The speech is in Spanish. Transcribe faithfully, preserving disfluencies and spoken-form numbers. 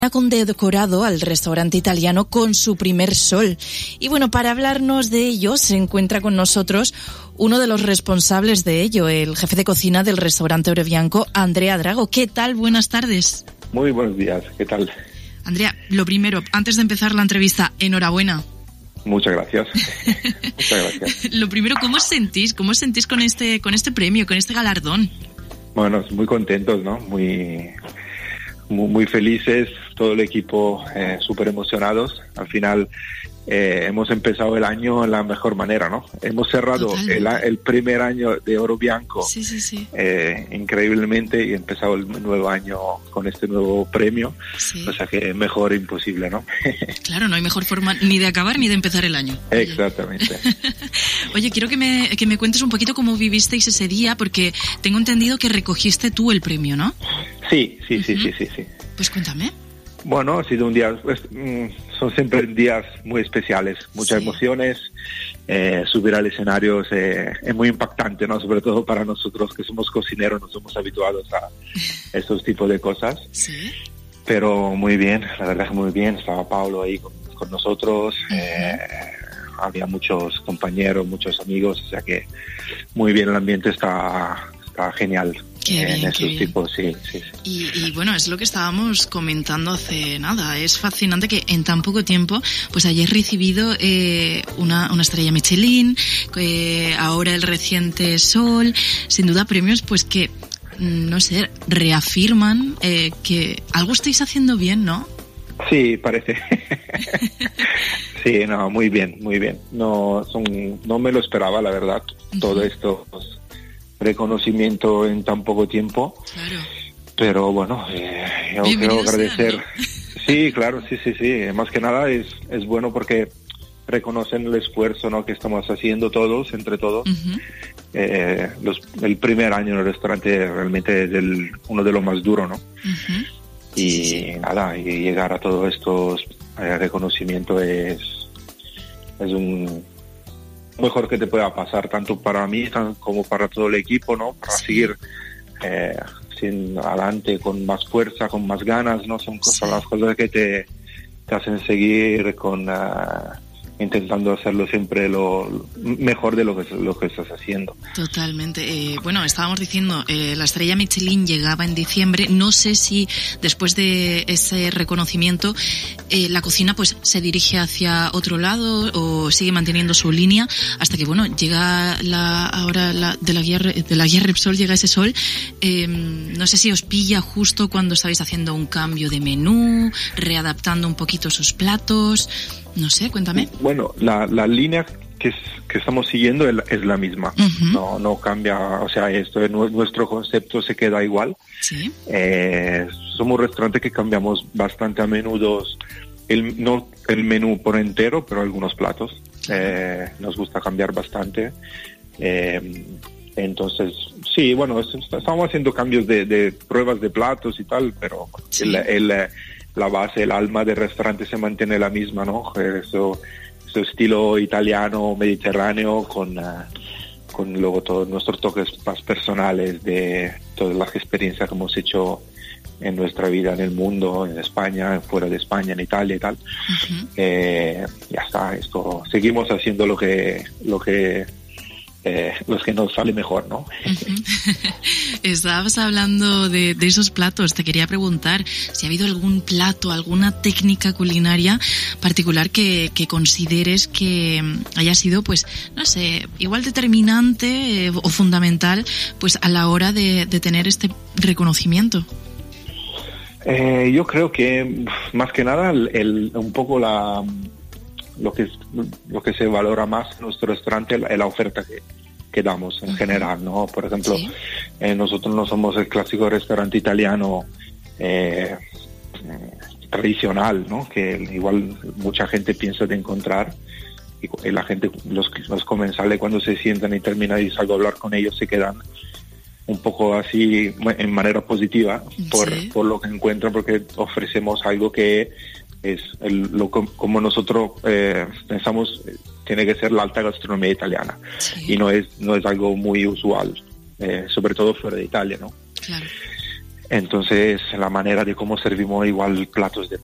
Ha condecorado al restaurante italiano con su primer sol. Y bueno, para hablarnos de ello se encuentra con nosotros uno de los responsables de ello, el jefe de cocina del restaurante Orebianco, Andrea Drago. ¿Qué tal? Buenas tardes. Muy buenos días, ¿qué tal? Andrea, lo primero, antes de empezar la entrevista, enhorabuena. Muchas gracias. Muchas gracias. Lo primero, ¿cómo os sentís? ¿Cómo os sentís con este, con este premio, con este galardón? Bueno, muy contentos, ¿no? Muy... Muy, muy felices, todo el equipo eh, súper emocionados. Al final eh, hemos empezado el año de la mejor manera, ¿no? Hemos cerrado el, el primer año de Orebianco sí, sí, sí. Eh, increíblemente y empezado el nuevo año con este nuevo premio. Sí. O sea que mejor imposible, ¿no? Claro, no hay mejor forma ni de acabar ni de empezar el año. Exactamente. Oye, quiero que me, que me cuentes un poquito cómo vivisteis ese día, porque tengo entendido que recogiste tú el premio, ¿no? Sí, sí, uh-huh. sí, sí, sí, sí. Pues cuéntame. Bueno, ha sido un día, pues, son siempre días muy especiales, muchas sí. emociones. Eh, subir al escenario eh, es muy impactante, ¿no? Sobre todo para nosotros que somos cocineros, no somos habituados a esos tipos de cosas. Sí. Pero muy bien, la verdad que muy bien. Estaba Pablo ahí con, con nosotros. Uh-huh. Eh, había muchos compañeros, muchos amigos, o sea que muy bien, el ambiente está, está genial. Qué bien, en esos qué bien. tipos, sí, sí, sí. Y, y bueno, es lo que estábamos comentando hace nada. Es fascinante que en tan poco tiempo pues hayáis recibido eh, una, una estrella Michelin, eh, ahora el reciente Sol, sin duda premios pues que, no sé, reafirman eh, que algo estáis haciendo bien, ¿no? Sí, parece. Sí, no, muy bien, muy bien. No, son, no me lo esperaba, la verdad, uh-huh. todo esto... Pues, reconocimiento en tan poco tiempo. Claro. Pero bueno, eh, yo quiero agradecer. Sea, ¿no? Sí, claro, sí, sí, sí. Más que nada es, es bueno porque reconocen el esfuerzo, ¿no? que estamos haciendo todos, entre todos. Uh-huh. Eh, los, el primer año en el restaurante realmente es el, uno de los más duros, ¿no? Uh-huh. Y sí, sí. nada, y llegar a todos estos eh, reconocimientos es, es un... mejor que te pueda pasar, tanto para mí como para todo el equipo, ¿no? Para sí. seguir eh, sin, adelante con más fuerza, con más ganas, ¿no? Son cosas, sí. las cosas que te, te hacen seguir con uh, intentando hacerlo siempre lo mejor de lo que, lo que estás haciendo. Totalmente. Eh, bueno, estábamos diciendo, eh, la estrella Michelin llegaba en diciembre. No sé si después de ese reconocimiento eh, la cocina pues se dirige hacia otro lado o sigue manteniendo su línea hasta que, bueno, llega la ahora la, de la guía de la guía Repsol, llega ese Sol. Eh, no sé si os pilla justo cuando estáis haciendo un cambio de menú, readaptando un poquito sus platos. No sé, cuéntame. Bueno, la, la línea que, es, que estamos siguiendo es, es la misma. Uh-huh. No, no cambia, o sea, esto nuestro concepto se queda igual. Sí. Eh, somos un restaurante que cambiamos bastante a menudo, el, no el menú por entero, pero algunos platos. Eh, nos gusta cambiar bastante. Eh, entonces, sí, bueno, estamos haciendo cambios de, de pruebas de platos y tal, pero sí. el, el la base, el alma del restaurante se mantiene la misma, ¿no? Eso, eso estilo italiano, mediterráneo, con, uh, con luego todos nuestros toques más personales de todas las experiencias que hemos hecho en nuestra vida en el mundo, en España, fuera de España, en Italia y tal. Uh-huh. Eh, ya está, esto, seguimos haciendo lo que, lo que Eh, los que nos sale mejor, ¿no? Uh-huh. Estabas hablando de, de esos platos. Te quería preguntar si ha habido algún plato, alguna técnica culinaria particular que, que consideres que haya sido, pues, no sé, igual determinante eh, o fundamental, pues, a la hora de, de tener este reconocimiento. Eh, yo creo que más que nada el, el, un poco la lo que lo que se valora más en nuestro restaurante es la oferta que, que damos en uh-huh. general, ¿no? Por ejemplo, ¿sí? eh, nosotros no somos el clásico restaurante italiano eh, tradicional, ¿no? Que igual mucha gente piensa de encontrar y, y la gente, los, los comensales cuando se sientan y terminan y salgo a hablar con ellos se quedan un poco así en manera positiva por, sí. por lo que encuentran, porque ofrecemos algo que es el, lo como nosotros eh, pensamos tiene que ser la alta gastronomía italiana, sí. y no es no es algo muy usual, eh, sobre todo fuera de Italia, ¿no? Claro. Entonces, la manera de cómo servimos igual platos de